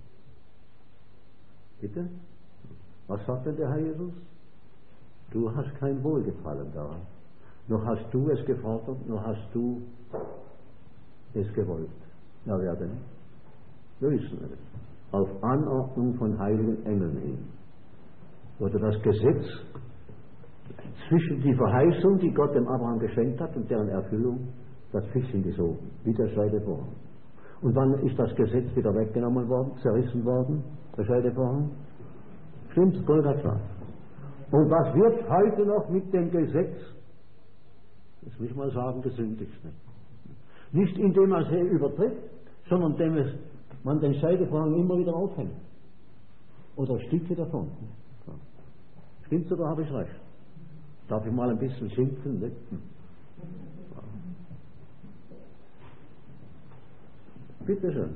S1: Bitte? Was sagt denn der Herr Jesus? Du hast kein Wohlgefallen daran. Noch hast du es gefordert, noch hast du es gewollt. Ja, wer denn? Wir wissen es. Auf Anordnung von heiligen Engeln hin. Wurde das Gesetz zwischen die Verheißung, die Gott dem Abraham geschenkt hat, und deren Erfüllung, das Fischchen gesogen, wie der Scheidevorhang. Und wann ist das Gesetz wieder weggenommen worden, zerrissen worden, der Scheidevorhang? Stimmt, Golgatha. Und was wird heute noch mit dem Gesetz? Das will ich mal sagen, gesündigt. Nicht indem man es übertritt, sondern indem man den Scheidevorhang immer wieder aufhängt. Oder Stücke davon. Stimmt's oder habe ich recht? Darf ich mal ein bisschen schimpfen? Ne? Bitte schön.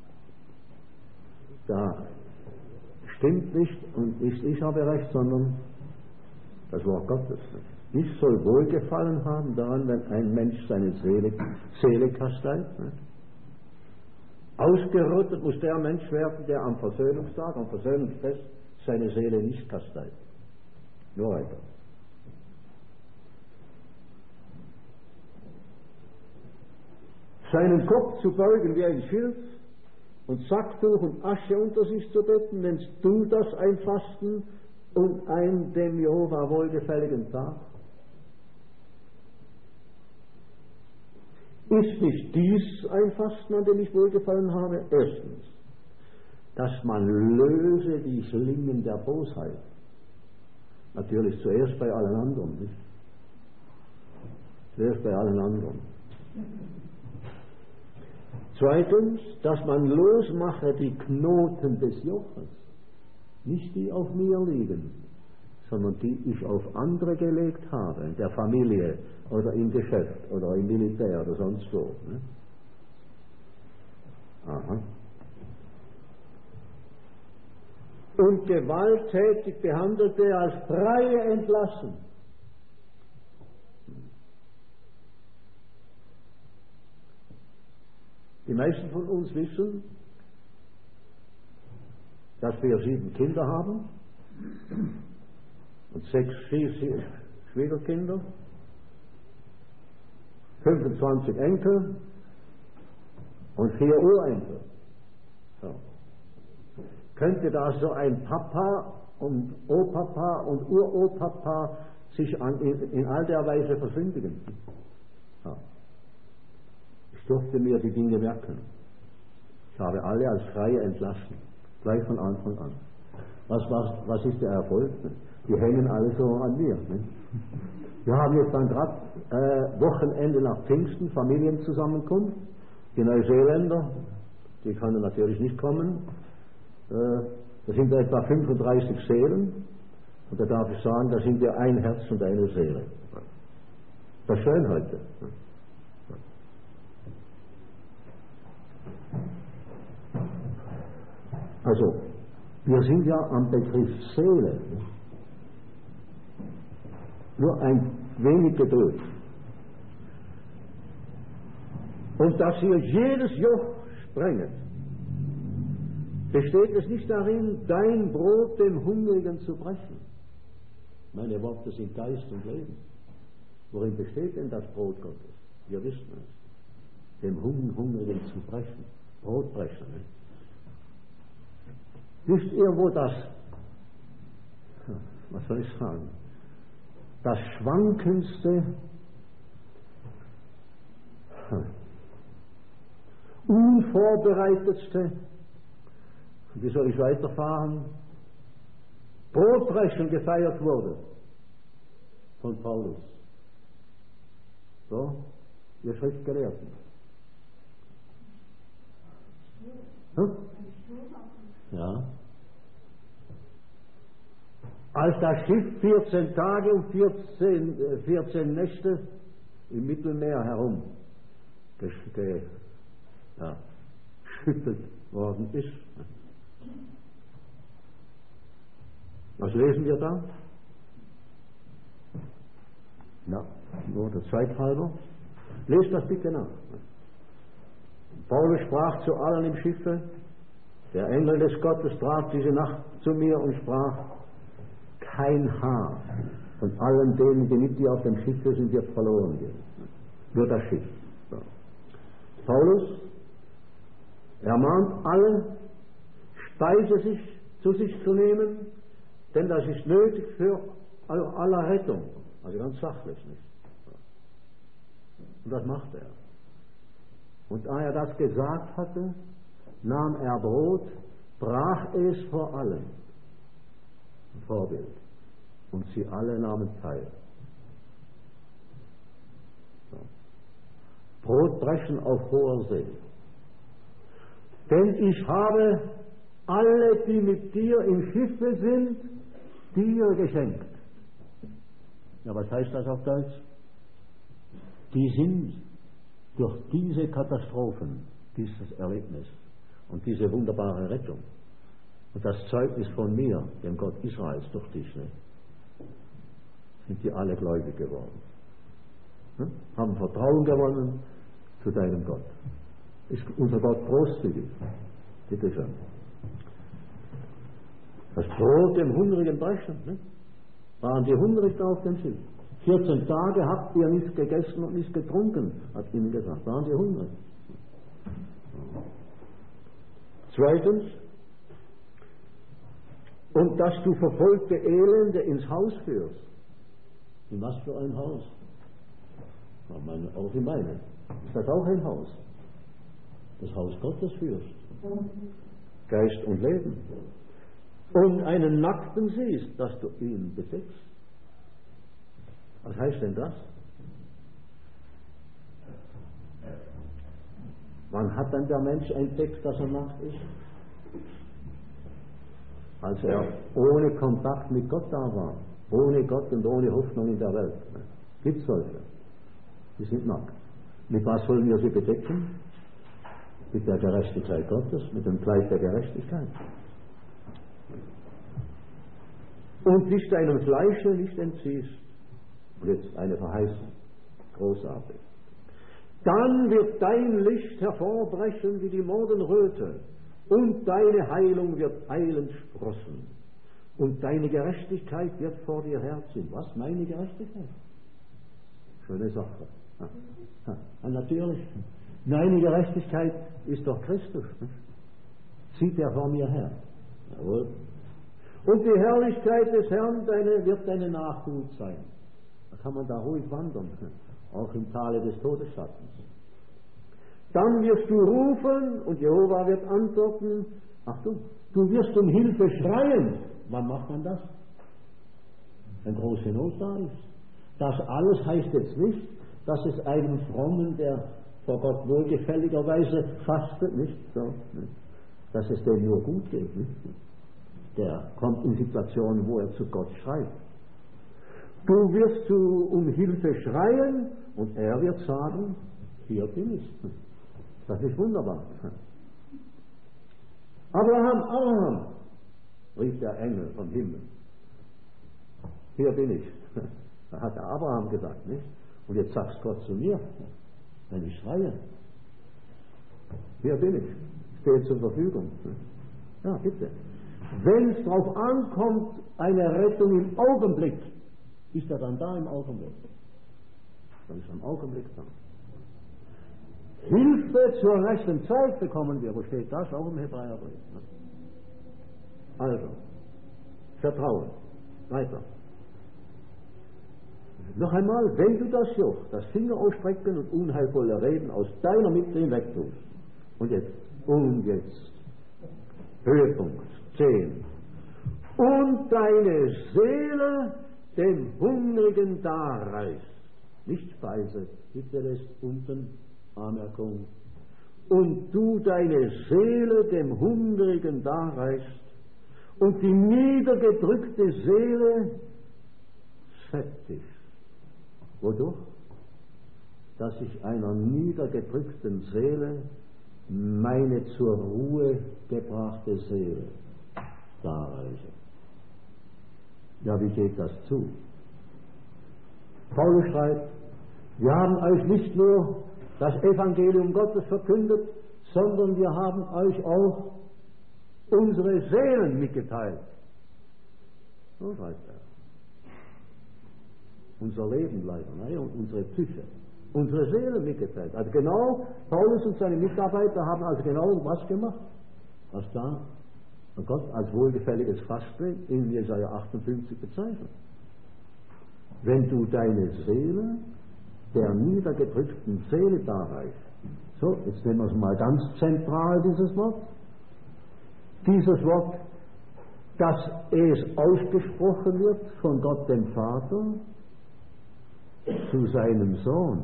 S1: Da stimmt nicht und nicht ich habe recht, sondern das Wort Gottes nicht. Ich soll Wohlgefallen haben daran, wenn ein Mensch seine Seele kasteit. Ne? Ausgerottet muss der Mensch werden, der am Versöhnungstag, am Versöhnungsfest, seine Seele nicht kasteit. Nur weiter. seinen Kopf zu beugen wie ein Schilf und Sacktuch und Asche unter sich zu betten, nennst du das ein Fasten und ein dem Jehova wohlgefälligen Tag? Ist nicht dies ein Fasten, an dem ich wohlgefallen habe? Erstens, dass man löse die Schlingen der Bosheit. Natürlich zuerst bei allen anderen, nicht? Zuerst bei allen anderen. Zweitens, dass man losmache die Knoten des Joches. Nicht die auf mir liegen, sondern die ich auf andere gelegt habe, in der Familie oder im Geschäft oder im Militär oder sonst wo. Ne? Aha. Und gewalttätig Behandelte als Freie entlassen. Die meisten von uns wissen, dass wir 7 Kinder haben und 6 Schwiegerkinder, 25 Enkel und 4 Urenkel. So. Könnte da so ein Papa und Opapa und Uropapa sich in all der Weise versündigen? Ja. Ich durfte mir die Dinge merken. Ich habe alle als Freie entlassen, gleich von Anfang an. Was ist der Erfolg? Die hängen alle so an mir. Ne? Wir haben jetzt dann gerade Wochenende nach Pfingsten, Familienzusammenkunft. Die Neuseeländer, die können natürlich nicht kommen. Da sind etwa 35 Seelen. Und da darf ich sagen, da sind wir ein Herz und eine Seele. Das ist schön heute. Also, wir sind ja am Begriff Seele. Nur ein wenig Geduld. Und dass ihr jedes Joch sprenget, besteht es nicht darin, dein Brot dem Hungrigen zu brechen. Meine Worte sind Geist und Leben. Worin besteht denn das Brot Gottes? Wir wissen es. Dem Hungrigen zu brechen. Brot brechen. Ne? Wisst ihr, wo das, was soll ich sagen, das schwankendste, unvorbereitetste, wie soll ich weiterfahren, Brotbrechen gefeiert wurde von Paulus. So, ihr Schriftgelehrten. Hm? Ja. Als das Schiff 14 Tage und 14 Nächte im Mittelmeer herum geschüttelt worden ist. Was lesen wir da? Na, nur der Zeit halber. Lest das bitte nach. Paulus sprach zu allen im Schiffe: Der Engel des Gottes trat diese Nacht zu mir und sprach: Kein Haar von allen denen, die mit dir auf dem Schiffe sind, wird verloren gehen. Nur das Schiff. So. Paulus ermahnt alle, Speise zu sich zu nehmen, denn das ist nötig für aller Rettung. Also ganz sachlich nicht. Und das macht er. Und da er das gesagt hatte, nahm er Brot, brach es vor allen, ein Vorbild, und sie alle nahmen teil. So. Brotbrechen auf hoher See. Denn ich habe alle, die mit dir im Schiffe sind, dir geschenkt. Ja, was heißt das auf Deutsch? Die sind durch diese Katastrophen, dieses Erlebnis und diese wunderbare Rettung und das Zeugnis von mir, dem Gott Israels, durch dich, ne, sind die alle gläubig geworden. Hm? Haben Vertrauen gewonnen zu deinem Gott. Ist unser Gott großzügig? Bitte schön. Das Brot dem Hungrigen brechen. Ne? Waren die hungrig da auf dem Schiff? 14 Tage habt ihr nichts gegessen und nichts getrunken, hat ihnen gesagt. Waren die hungrig? Zweitens, und dass du verfolgte Elende ins Haus führst. In was für ein Haus? Auch in meinem. Ist das auch ein Haus? Das Haus Gottes führst. Geist und Leben. Und einen Nackten siehst, dass du ihn bedeckst. Was heißt denn das? Wann hat dann der Mensch entdeckt, dass er nackt ist? Als er ohne Kontakt mit Gott da war. Ohne Gott und ohne Hoffnung in der Welt. Gibt es solche? Die sind nackt. Mit was sollen wir sie bedecken? Mit der Gerechtigkeit Gottes, mit dem Kleid der Gerechtigkeit. Und dich deinem Fleische nicht entziehst. Und jetzt eine Verheißung. Großartig. Dann wird dein Licht hervorbrechen wie die Morgenröte, und deine Heilung wird eilend sprossen, und deine Gerechtigkeit wird vor dir herziehen. Was? Meine Gerechtigkeit? Schöne Sache. Ja, natürlich. Meine Gerechtigkeit ist doch Christus. Zieht er vor mir her. Jawohl. Und die Herrlichkeit des Herrn wird deine Nachhut sein. Da kann man da ruhig wandern, auch im Tale des Todesschattens. Dann wirst du rufen und Jehova wird antworten. Achtung, du wirst um Hilfe schreien. Wann macht man das? Wenn große Not da ist. Das alles heißt jetzt nicht, dass es einem Frommen, der vor Gott wohlgefälligerweise fastet, nicht so, nicht, dass es dem nur gut geht. Nicht? Der kommt in Situationen, wo er zu Gott schreit. Du wirst um Hilfe schreien und er wird sagen, hier bin ich. Das ist wunderbar. Abraham, rief der Engel vom Himmel. Hier bin ich. Da hat der Abraham gesagt, nicht? Und jetzt sagst Gott zu mir, wenn ich schreie. Hier bin ich. Stehe zur Verfügung. Ja, bitte. Wenn es darauf ankommt, eine Rettung im Augenblick, ist er dann da im Augenblick. Dann ist er im Augenblick da. Hilfe zur rechten Zeit bekommen wir. Wo steht das? Auch im Hebräerbrief. Also, Vertrauen. Weiter. Noch einmal, wenn du das Joch, das Finger ausstrecken und unheilvolle Reden aus deiner Mitte hinwegtust. Und jetzt. Höhepunkt 10. Und deine Seele dem Hungrigen darreichst. Nicht Speise, bitte lässt unten Anmerkung. Und du deine Seele dem Hungrigen darreichst und die niedergedrückte Seele sättigst. Wodurch? Dass ich einer niedergedrückten Seele meine zur Ruhe gebrachte Seele darreiche. Ja, wie geht das zu? Paulus schreibt, wir haben euch nicht nur das Evangelium Gottes verkündet, sondern wir haben euch auch unsere Seelen mitgeteilt. So schreibt er. Unser Leben leider, und unsere Psyche. Unsere Seele mitgeteilt. Also genau, Paulus und seine Mitarbeiter haben also genau was gemacht, was da Gott als wohlgefälliges Fasten in Jesaja 58 bezeichnet. Wenn du deine Seele der niedergedrückten Seele darreichst. So, jetzt nehmen wir es mal ganz zentral, dieses Wort. Dieses Wort, dass es ausgesprochen wird von Gott dem Vater zu seinem Sohn.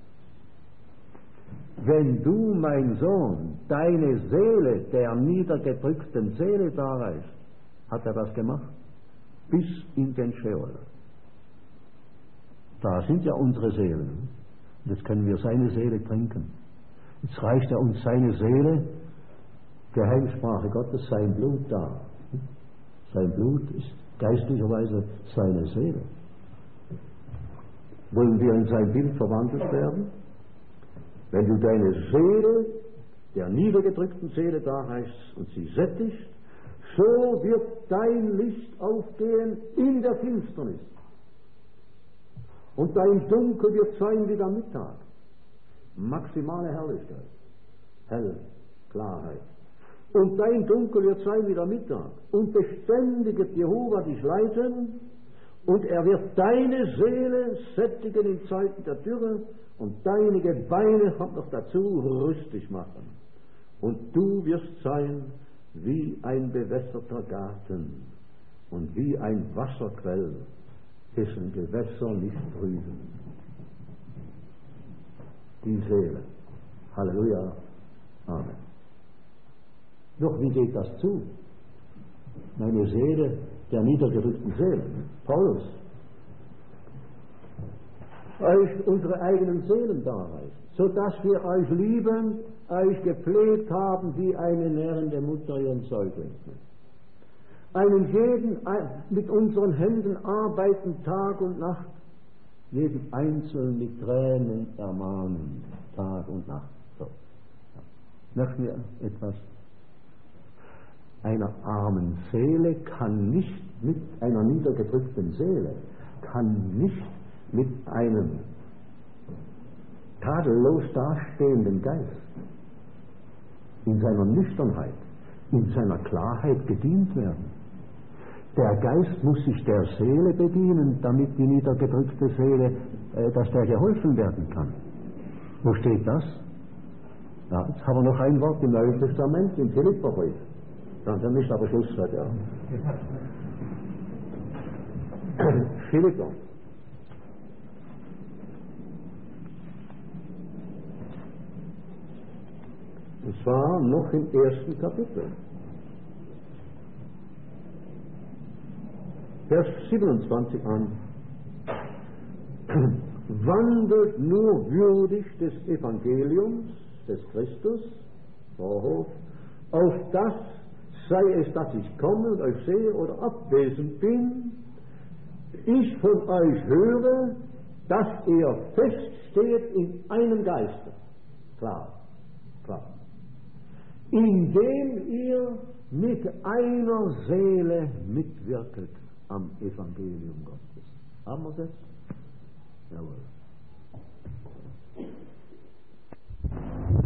S1: Wenn du, mein Sohn, deine Seele der niedergedrückten Seele darreichst, hat er das gemacht? Bis in den Scheol. Da sind ja unsere Seelen. Jetzt können wir seine Seele trinken. Jetzt reicht er uns seine Seele, Geheimsprache Gottes, sein Blut da. Sein Blut ist geistlicherweise seine Seele. Wollen wir in sein Bild verwandelt werden? Wenn du deine Seele der niedergedrückten Seele darreichst und sie sättigst, so wird dein Licht aufgehen in der Finsternis. Und dein Dunkel wird sein wie der Mittag. Maximale Herrlichkeit. hell, Klarheit. Und dein Dunkel wird sein wie der Mittag. Und beständiget Jehova dich leiten. Und er wird deine Seele sättigen in Zeiten der Dürre. Und deine Gebeine, kommt noch dazu, rüstig machen. Und du wirst sein wie ein bewässerter Garten und wie ein Wasserquell, dessen Gewässer nicht trüben. Die Seele. Halleluja. Amen. Doch wie geht das zu? Meine Seele der niedergedrückten Seele. Paulus. Euch unsere eigenen Seelen darreichen, sodass wir euch lieben, euch gepflegt haben wie eine nährende Mutter ihren Säugling. Einen jeden mit unseren Händen arbeiten Tag und Nacht, jeden Einzelnen mit Tränen ermahnen, Tag und Nacht. So. Möchten wir etwas? Einer armen Seele kann nicht mit einer niedergedrückten Seele, kann nicht mit einem tadellos dastehenden Geist in seiner Nüchternheit, in seiner Klarheit gedient werden. Der Geist muss sich der Seele bedienen, damit die niedergedrückte Seele, dass der geholfen werden kann. Wo steht das? Ja, jetzt haben wir noch ein Wort im Neuen Testament, im Philipperbrief. Dann ist aber Schlusszeit, ja. Philipper. Und zwar noch im 1. Kapitel. Vers 27 an. Wandelt nur würdig des Evangeliums des Christus, Vorhof, auf das sei es, dass ich komme und euch sehe oder abwesend bin, ich von euch höre, dass ihr feststeht in einem Geiste. Klar, klar. Indem ihr mit einer Seele mitwirket am Evangelium Gottes. Haben wir es jetzt? Jawohl.